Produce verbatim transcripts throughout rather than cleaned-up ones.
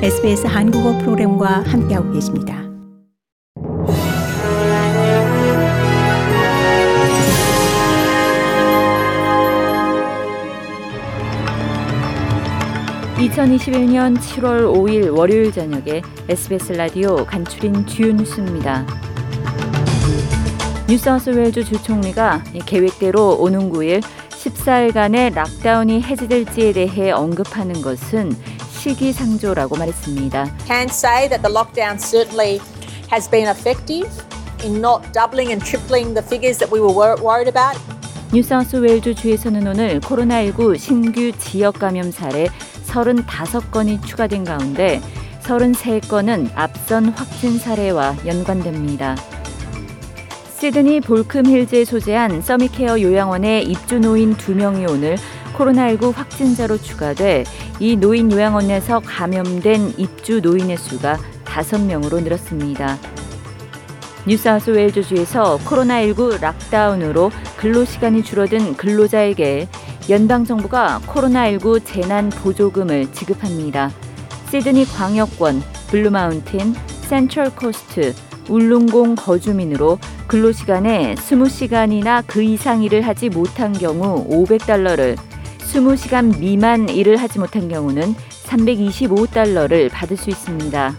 에스비에스 한국어 프로그램과 함께하고 계십니다. 이천이십일 년 칠월 오일 월요일 저녁에 에스비에스 라디오 간추린 주요 뉴스입니다. 뉴사우스웨일즈 주 총리가 계획대로 오는 구일 십사일간의 락다운이 해제될지에 대해 언급하는 것은 시기상조라고 말했습니다. Can say that the lockdown certainly has been effective in not doubling and tripling the figures that we were worried about. 뉴사우스웨일즈 주에서는 오늘 코로나십구 신규 지역 감염 사례 서른다섯 건이 추가된 가운데 서른세 건은 앞선 확진 사례와 연관됩니다. 시드니 볼큼힐즈에 소재한 서밋케어 요양원에 입주 노인 두 명이 오늘 코로나십구 확진자로 추가돼 이 노인 요양원에서 감염된 입주 노인의 수가 다섯 명으로 늘었습니다. 뉴사우스웨일즈주에서 코로나십구 락다운으로 근로시간이 줄어든 근로자에게 연방정부가 코로나십구 재난보조금을 지급합니다. 시드니 광역권, 블루마운틴, 센트럴코스트, 울릉공 거주민으로 근로시간에 이십 시간이나 그 이상 일을 하지 못한 경우 오백 달러를, 이십 시간 미만 일을 하지 못한 경우는 삼백이십오 달러를 받을 수 있습니다.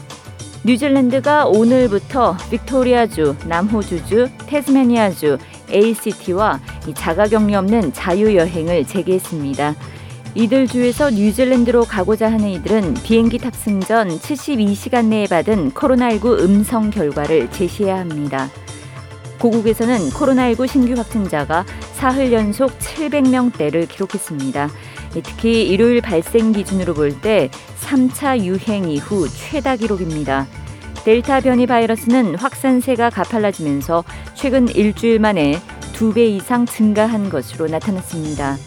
뉴질랜드가 오늘부터 빅토리아주, 남호주주, 태스메니아주, 에이씨티와 자가격리 없는 자유여행을 재개했습니다. 이들 주에서 뉴질랜드로 가고자 하는 이들은 비행기 탑승 전 칠십이 시간 내에 받은 코로나십구 음성 결과를 제시해야 합니다. 고국에서는 코로나십구 신규 확진자가 사흘 연속 칠백 명대를 기록했습니다. 특히 일요일 발생 기준으로 볼 때 삼 차 유행 이후 최다 기록입니다. 델타 변이 바이러스는 확산세가 가팔라지면서 최근 일주일 만에 두 배 이상 증가한 것으로 나타났습니다.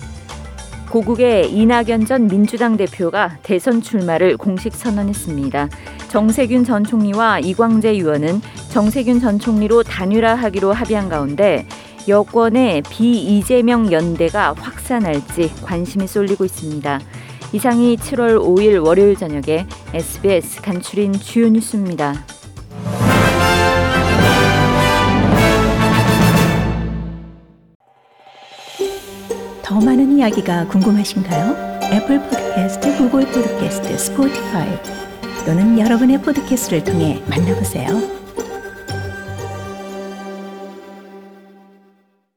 고국의 이낙연 전 민주당 대표가 대선 출마를 공식 선언했습니다. 정세균 전 총리와 이광재 의원은 정세균 전 총리로 단일화하기로 합의한 가운데 여권의 비이재명 연대가 확산할지 관심이 쏠리고 있습니다. 이상이 칠월 오일 월요일 저녁에 에스비에스 간추린 주요 뉴스입니다. 더 많은 이야기가 궁금하신가요? 애플 팟캐스트, 구글 팟캐스트, 스포티파이 또는 여러분의 팟캐스트를 통해 만나보세요.